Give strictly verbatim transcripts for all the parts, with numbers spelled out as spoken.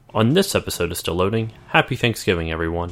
On this episode of Still Loading, happy Thanksgiving, everyone.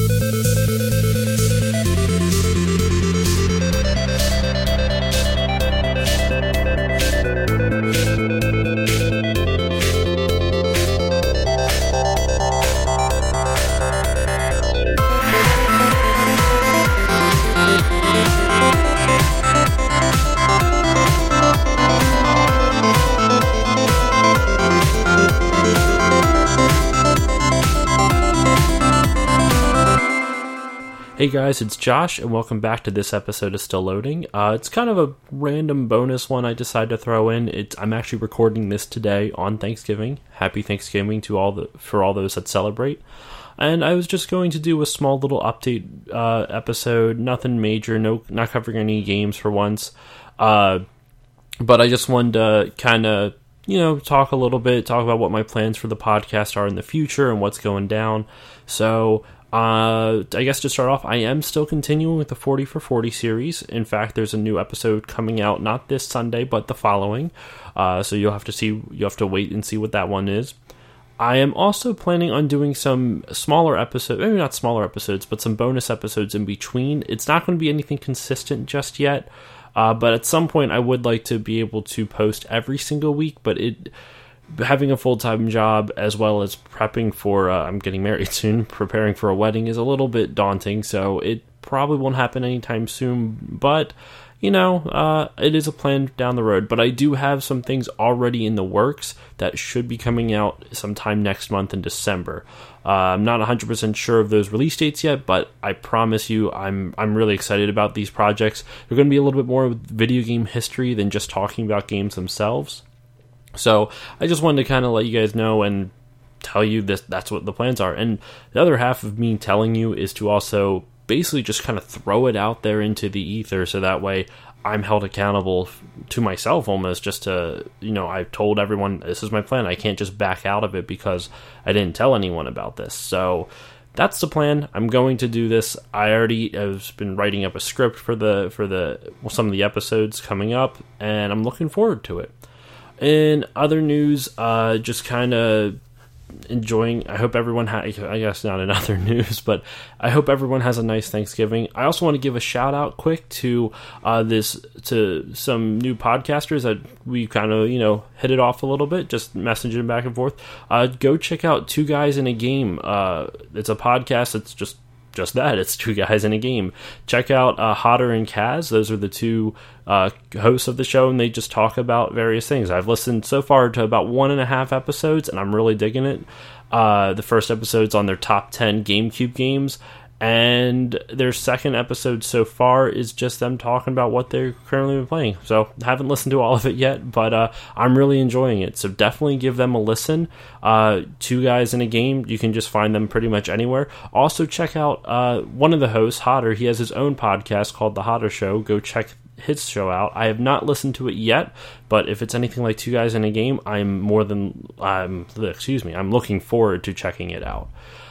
Hey guys, it's Josh, and welcome back to this episode of Still Loading. Uh, it's kind of a random bonus one I decided to throw in. It's, I'm actually recording this today on Thanksgiving. Happy Thanksgiving to all the for all those that celebrate. And I was just going to do a small little update uh, episode, nothing major, no, not covering any games for once. Uh, but I just wanted to kind of, you know, talk a little bit, talk about what my plans for the podcast are in the future and what's going down. So Uh, I guess to start off, I am still continuing with the forty for forty series. In fact, there's a new episode coming out, not this Sunday, but the following. Uh, so you'll have to see, you have to wait and see what that one is. I am also planning on doing some smaller episodes, maybe not smaller episodes, but some bonus episodes in between. It's not going to be anything consistent just yet, uh, but at some point I would like to be able to post every single week, but it... having a full-time job as well as prepping for, uh, I'm getting married soon, preparing for a wedding is a little bit daunting, so it probably won't happen anytime soon, but, you know, uh, it is a plan down the road. But I do have some things already in the works that should be coming out sometime next month in December. Uh, I'm not one hundred percent sure of those release dates yet, but I promise you I'm I'm really excited about these projects. They're going to be a little bit more video game history than just talking about games themselves. So I just wanted to kind of let you guys know and tell you this, that's what the plans are. And the other half of me telling you is to also basically just kind of throw it out there into the ether, so that way I'm held accountable to myself almost, just to, you know, I've told everyone this is my plan. I can't just back out of it because I didn't tell anyone about this. So that's the plan. I'm going to do this. I already have been writing up a script for the for the well, some of the episodes coming up, and I'm looking forward to it. In other news, uh, just kind of enjoying, I hope everyone, ha- I guess not in other news, but I hope everyone has a nice Thanksgiving. I also want to give a shout out quick to uh, this, to some new podcasters that we kind of, you know, hit it off a little bit, just messaging back and forth. Uh, go check out Two Guys in a Game. Uh, it's a podcast that's just Just that, it's two guys in a game. Check out uh, Hodder and Kaz. Those are the two uh, hosts of the show, and they just talk about various things. I've listened so far to about one and a half episodes, and I'm really digging it. Uh, the first episode's on their top ten GameCube games, and their second episode so far is just them talking about what they're currently been playing. So I haven't listened to all of it yet, but uh, I'm really enjoying it. So definitely give them a listen. Uh, Two Guys in a Game, you can just find them pretty much anywhere. Also check out uh, one of the hosts, Hodder. He has his own podcast called The Hodder Show. Go check his show out. I have not listened to it yet, but if it's anything like Two Guys in a Game, I'm more than, um, excuse me, I'm looking forward to checking it out.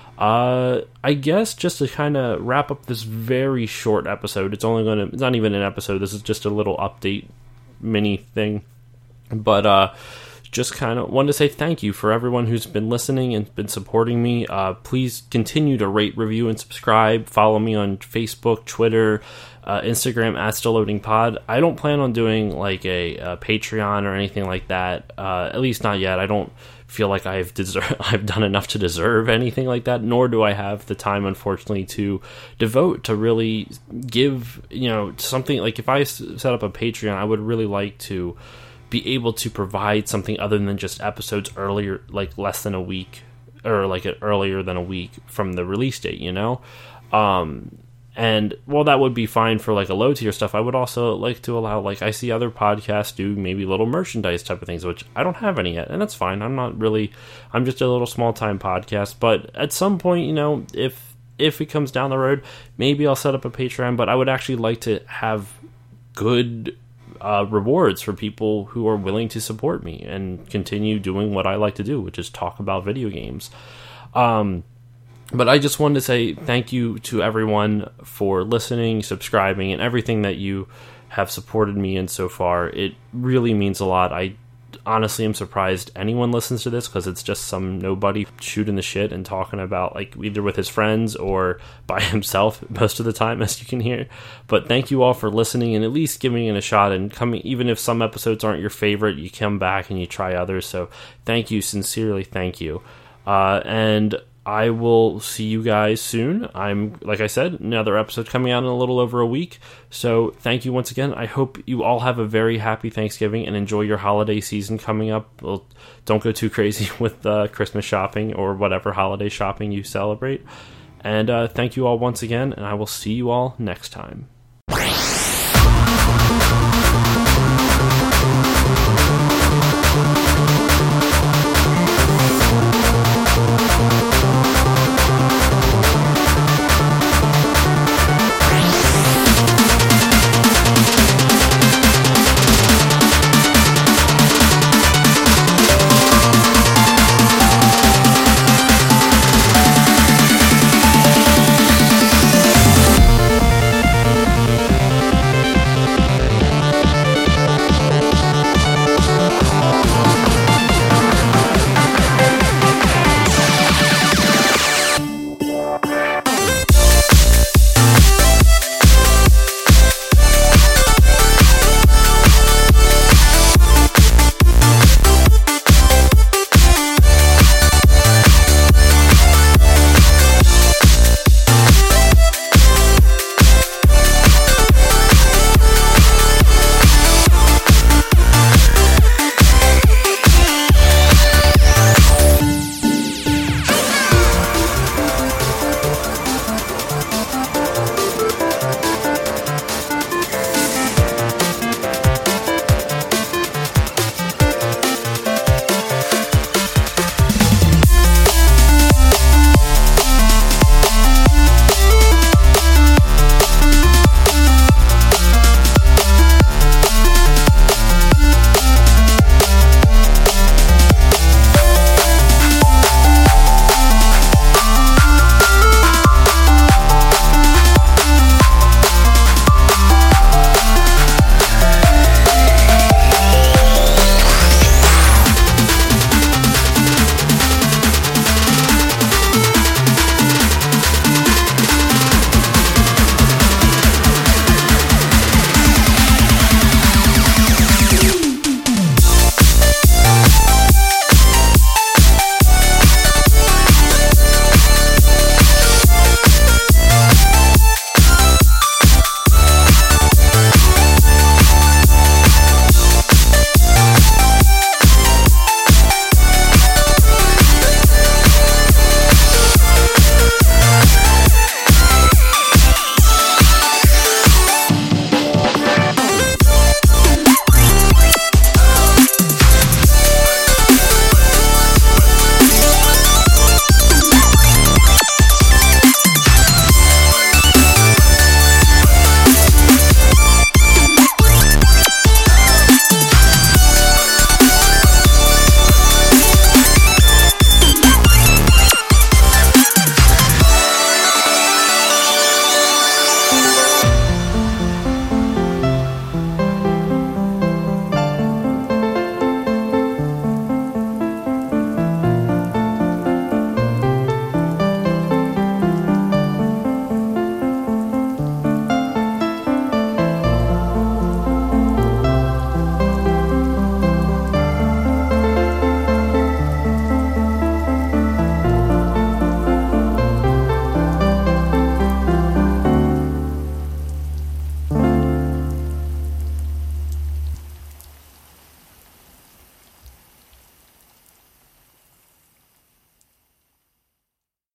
Uh, I guess just to kind of wrap up this very short episode, it's only going to, it's not even an episode, this is just a little update mini thing, but, uh, just kind of wanted to say thank you for everyone who's been listening and been supporting me. Uh, please continue to rate, review, and subscribe. Follow me on Facebook, Twitter, uh, Instagram, at Still Loading Pod. I don't plan on doing like a, a Patreon or anything like that, uh, at least not yet. I don't feel like I've deser- I've done enough to deserve anything like that, nor do I have the time, unfortunately, to devote to really give, you know, something like if I set up a Patreon, I would really like to be able to provide something other than just episodes earlier, like less than a week, or like earlier than a week from the release date, you know? Um, and while that would be fine for like a low tier stuff, I would also like to allow, like I see other podcasts do maybe little merchandise type of things, which I don't have any yet, and that's fine. I'm not really, I'm just a little small time podcast, but at some point, you know, if, if it comes down the road, maybe I'll set up a Patreon, but I would actually like to have good Uh, rewards for people who are willing to support me and continue doing what I like to do, which is talk about video games. Um, but I just wanted to say thank you to everyone for listening, subscribing, and everything that you have supported me in so far. It really means a lot. I honestly am surprised anyone listens to this, because it's just some nobody shooting the shit and talking about, like, either with his friends or by himself most of the time, as you can hear. But thank you all for listening and at least giving it a shot, and coming, even if some episodes aren't your favorite, you come back and you try others. So thank you, sincerely thank you. Uh, and I will see you guys soon. I'm, like I said, another episode coming out in a little over a week. So thank you once again. I hope you all have a very happy Thanksgiving and enjoy your holiday season coming up. Well, don't go too crazy with uh, Christmas shopping or whatever holiday shopping you celebrate. And uh, thank you all once again, and I will see you all next time.